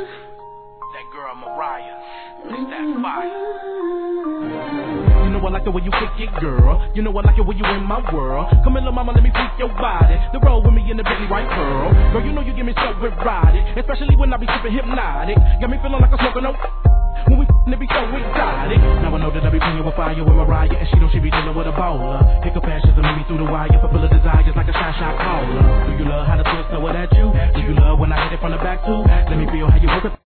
That girl Mariah, it's that fire. You know I like the way you kick it, girl. You know I like it when you in my world. Come in, little mama, let me freak your body. The roll with me in the Bentley white pearl. Girl, you know you give me so erotic, especially when I be super hypnotic. Got me feeling like I'm smoking no. When we it be so exotic. Now I know that I be playing with fire with Mariah, and she be dealing with a bowler. Pick up passions and meet me through the wire, fulfill her desires like a shot caller. Do you love how the twist throw it at you? Do you love when I hit it from the back too? Let me feel how you work it.